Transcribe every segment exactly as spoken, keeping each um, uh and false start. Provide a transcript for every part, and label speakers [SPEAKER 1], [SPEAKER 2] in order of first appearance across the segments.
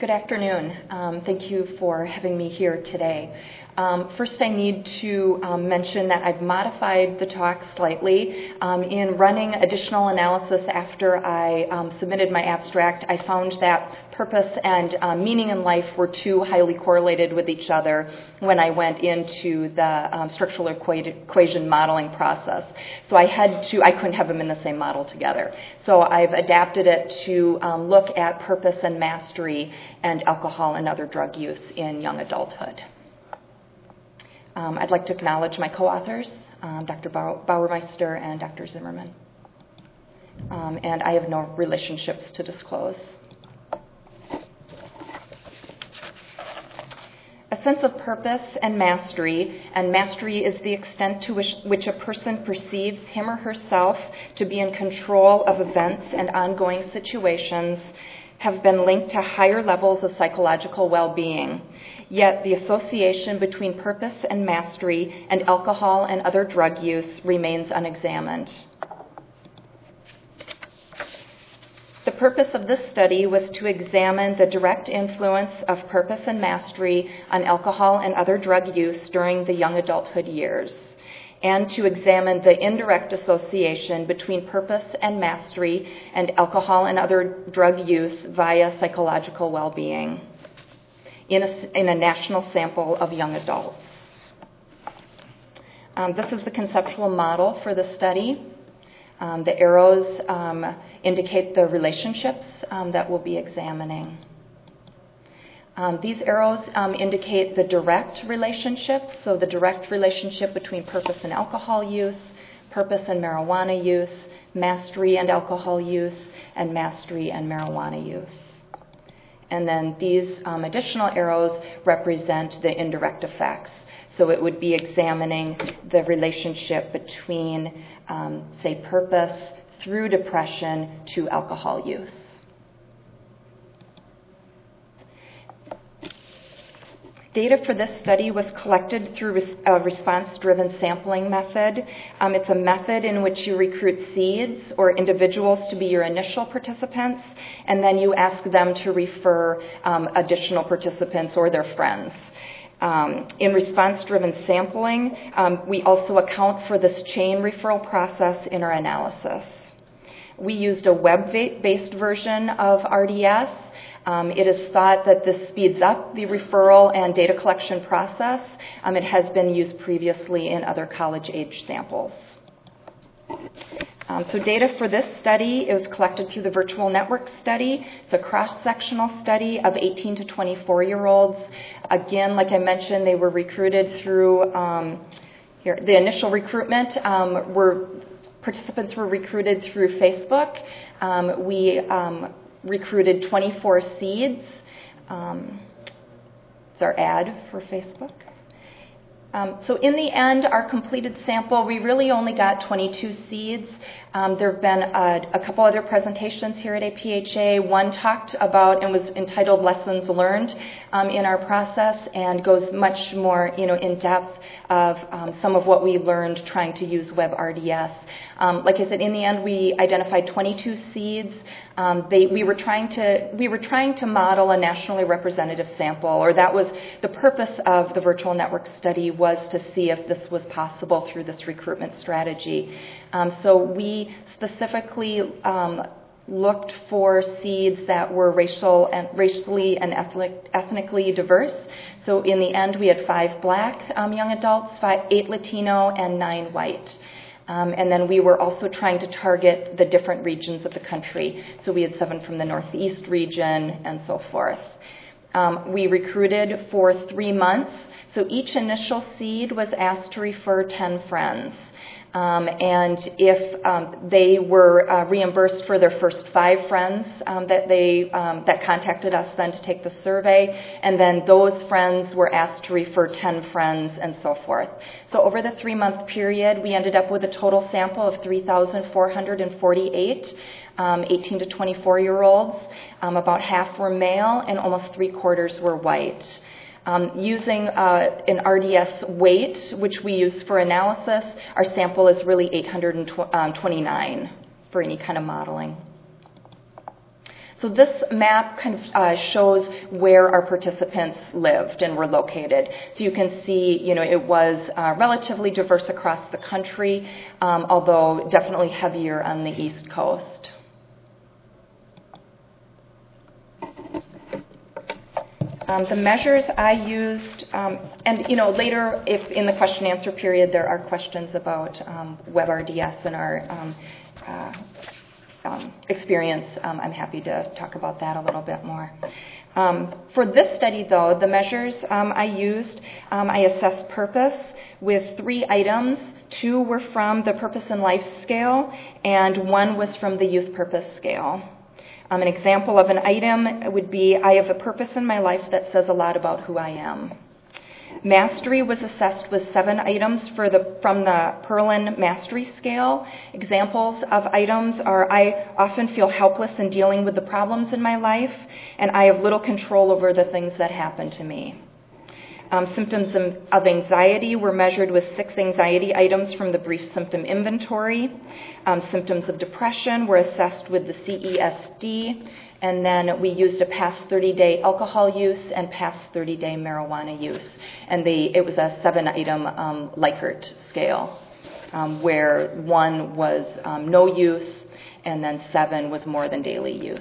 [SPEAKER 1] Good afternoon. Um, thank you for having me here today. Um, first, I need to um, mention that I've modified the talk slightly. Um, in running additional analysis after I um, submitted my abstract, I found that purpose and uh, meaning in life were too highly correlated with each other when I went into the um, structural equa- equation modeling process. So I had to, I couldn't have them in the same model together. So I've adapted it to um, look at purpose and mastery and alcohol and other drug use in young adulthood. Um, I'd like to acknowledge my co-authors, um, Doctor Bauermeister and Doctor Zimmerman. Um, and I have no relationships to disclose. A sense of purpose and mastery, and mastery is the extent to which, which a person perceives him or herself to be in control of events and ongoing situations, have been linked to higher levels of psychological well-being. Yet the association between purpose and mastery and alcohol and other drug use remains unexamined. The purpose of this study was to examine the direct influence of purpose and mastery on alcohol and other drug use during the young adulthood years, and to examine the indirect association between purpose and mastery and alcohol and other drug use via psychological well-being in a, in a national sample of young adults. Um, this is the conceptual model for the study. Um, the arrows um, indicate the relationships um, that we'll be examining. Um, these arrows um, indicate the direct relationships, so the direct relationship between purpose and alcohol use, purpose and marijuana use, mastery and alcohol use, and mastery and marijuana use. And then these um, additional arrows represent the indirect effects. So it would be examining the relationship between, um, say, purpose through depression to alcohol use. Data for this study was collected through a response-driven sampling method. Um, it's a method in which you recruit seeds or individuals to be your initial participants, and then you ask them to refer um, additional participants or their friends. Um, in response-driven sampling, um, we also account for this chain referral process in our analysis. We used a web-based version of R D S. Um, it is thought that this speeds up the referral and data collection process. Um, it has been used previously in other college-age samples. Um, so data for this study, it was collected through the virtual network study. It's a cross-sectional study of eighteen to twenty-four-year-olds. Again, like I mentioned, they were recruited through um, here, the initial recruitment. Um, were participants were recruited through Facebook. Um, we um, recruited twenty-four seeds. Um, it's our ad for Facebook. Um, so in the end, our completed sample, we really only got twenty-two seeds. Um, there have been a, a couple other presentations here at A P H A. One talked about and was entitled Lessons Learned um, in our process, and goes much more, you know, in depth of um, some of what we learned trying to use Web R D S. Um, like I said, in the end, we identified twenty-two seeds. Um, they, we were trying to we were trying to model a nationally representative sample, or that was the purpose of the virtual network study, was to see if this was possible through this recruitment strategy. Um, so we specifically um, looked for seeds that were racial and racially and ethnic, ethnically diverse. So in the end, we had five black um, young adults, five, eight Latino, and nine white. Um, and then we were also trying to target the different regions of the country. So we had seven from the Northeast region and so forth. Um, we recruited for three months. So each initial seed was asked to refer ten friends. Um, and if um, they were uh, reimbursed for their first five friends um, that they um, that contacted us then to take the survey, and then those friends were asked to refer ten friends and so forth. So over the three-month period, we ended up with a total sample of three thousand four hundred forty-eight um, eighteen to twenty-four-year-olds. Um, about half were male, and almost three-quarters were white. Um, using uh, an R D S weight, which we use for analysis, our sample is really eight hundred twenty-nine for any kind of modeling. So this map kind of uh, shows where our participants lived and were located. So you can see, you know, it was uh, relatively diverse across the country, um, although definitely heavier on the East Coast. Um, the measures I used, um, and you know, later, if in the question answer period there are questions about um, WebRDS and our um, uh, um, experience, um, I'm happy to talk about that a little bit more. Um, for this study, though, the measures um, I used, um, I assessed purpose with three items. Two were from the Purpose in Life scale, and one was from the Youth Purpose scale. Um, an example of an item would be, I have a purpose in my life that says a lot about who I am. Mastery was assessed with seven items for the, from the Perlin Mastery Scale. Examples of items are, I often feel helpless in dealing with the problems in my life, and I have little control over the things that happen to me. Um, symptoms of anxiety were measured with six anxiety items from the brief symptom inventory. Um, symptoms of depression were assessed with the C E S D, and then we used a past thirty-day alcohol use and past thirty-day marijuana use. And they, it was a seven-item um, Likert scale, um, where one was um, no use, and then seven was more than daily use.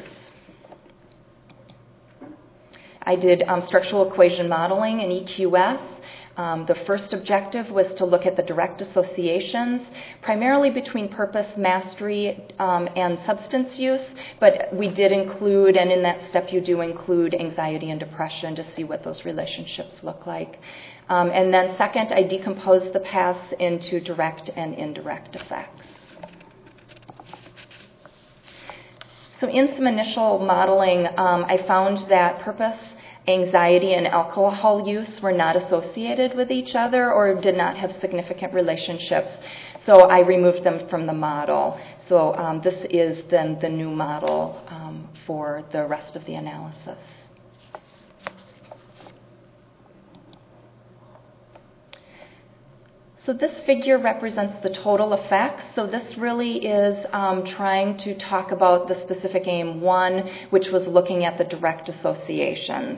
[SPEAKER 1] I did um, structural equation modeling in E Q S. Um, the first objective was to look at the direct associations, primarily between purpose, mastery, um, and substance use, but we did include, and in that step you do include anxiety and depression to see what those relationships look like. Um, and then second, I decomposed the paths into direct and indirect effects. So in some initial modeling, um, I found that purpose, anxiety, and alcohol use were not associated with each other or did not have significant relationships. So I removed them from the model. So um, this is then the new model um, for the rest of the analysis. So this figure represents the total effects. So this really is um, trying to talk about the specific aim one, which was looking at the direct associations.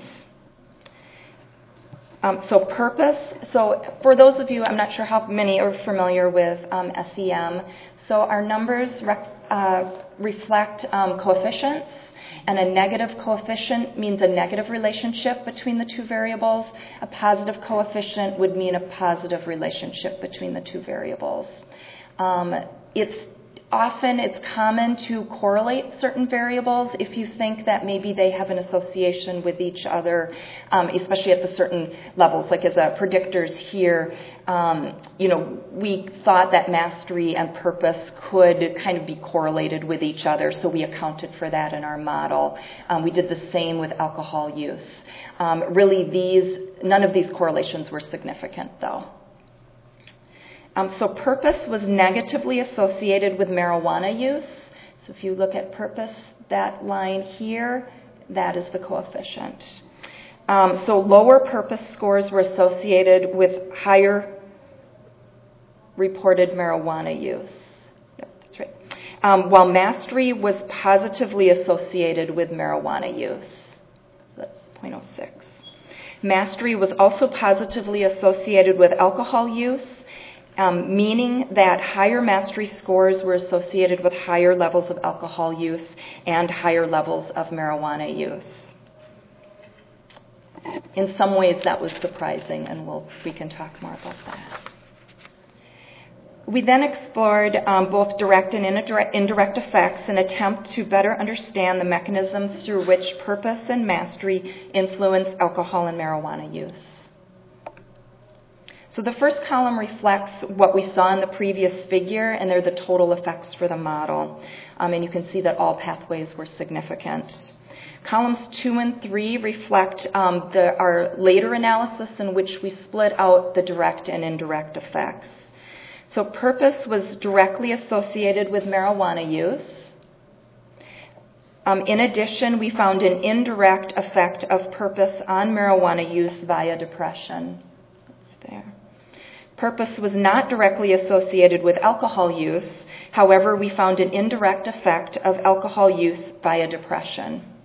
[SPEAKER 1] Um, so purpose, so for those of you, I'm not sure how many are familiar with um, S E M. So our numbers rec- uh, reflect um, coefficients. And a negative coefficient means a negative relationship between the two variables. A positive coefficient would mean a positive relationship between the two variables. Um, it's often, it's common to correlate certain variables if you think that maybe they have an association with each other, um, especially at the certain levels, like as a predictors here. Um, you know, we thought that mastery and purpose could kind of be correlated with each other, so we accounted for that in our model. Um, we did the same with alcohol use. Um, really, these none of these correlations were significant, though. Um, so purpose was negatively associated with marijuana use. So if you look at purpose, that line here, that is the coefficient. Um, so lower purpose scores were associated with higher reported marijuana use. Yep, that's right. Um, while mastery was positively associated with marijuana use. That's zero point zero six. Mastery was also positively associated with alcohol use, um, meaning that higher mastery scores were associated with higher levels of alcohol use and higher levels of marijuana use. In some ways, that was surprising, and we'll, we can talk more about that. We then explored um, both direct and indirect effects in an attempt to better understand the mechanisms through which purpose and mastery influence alcohol and marijuana use. So the first column reflects what we saw in the previous figure, and they're the total effects for the model. Um, and you can see that all pathways were significant. Columns two and three reflect um, the, our later analysis in which we split out the direct and indirect effects. So purpose was directly associated with marijuana use. Um, in addition, we found an indirect effect of purpose on marijuana use via depression. That's there. Purpose was not directly associated with alcohol use. However, we found an indirect effect of alcohol use via depression.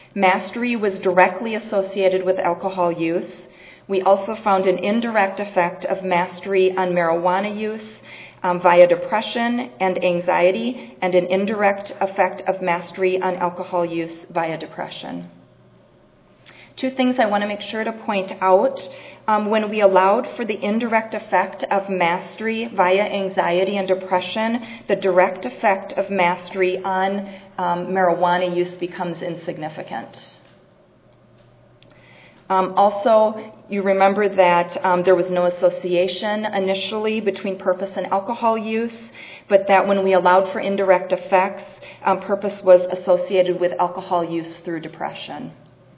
[SPEAKER 1] Mastery was directly associated with alcohol use. We also found an indirect effect of mastery on marijuana use um, via depression and anxiety, and an indirect effect of mastery on alcohol use via depression. Two things I want to make sure to point out. Um, when we allowed for the indirect effect of mastery via anxiety and depression, the direct effect of mastery on um, marijuana use becomes insignificant. Um, also, you remember that um, there was no association initially between purpose and alcohol use, but that when we allowed for indirect effects, um, purpose was associated with alcohol use through depression.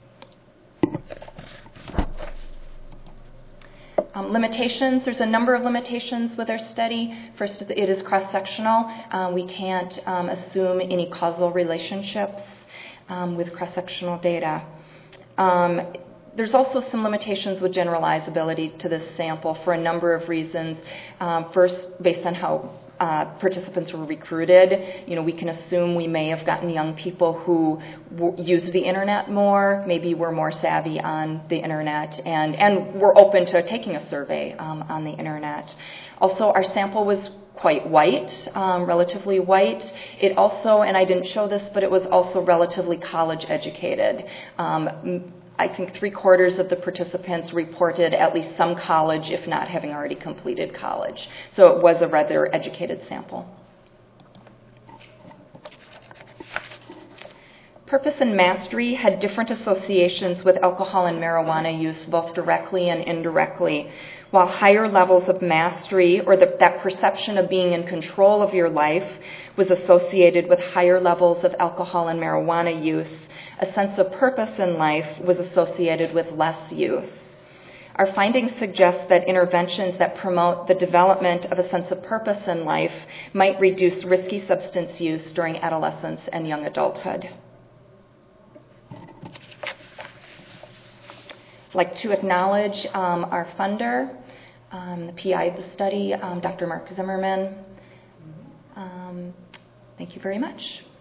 [SPEAKER 1] Um, limitations, there's a number of limitations with our study. First, it is cross-sectional. Um, we can't um, assume any causal relationships um, with cross-sectional data. Um, There's also some limitations with generalizability to this sample for a number of reasons. Um, first, based on how uh, participants were recruited, you know, we can assume we may have gotten young people who w- used the internet more, maybe were more savvy on the internet, and, and were open to taking a survey um, on the internet. Also, our sample was quite white, um, relatively white. It also, and I didn't show this, but it was also relatively college educated. Um, I think three quarters of the participants reported at least some college, if not having already completed college. So it was a rather educated sample. Purpose and mastery had different associations with alcohol and marijuana use, both directly and indirectly. While higher levels of mastery, or the, that perception of being in control of your life, was associated with higher levels of alcohol and marijuana use, a sense of purpose in life was associated with less use. Our findings suggest that interventions that promote the development of a sense of purpose in life might reduce risky substance use during adolescence and young adulthood. I'd like to acknowledge um, our funder, um, the P I of the study, um, Doctor Mark Zimmerman. Um, thank you very much.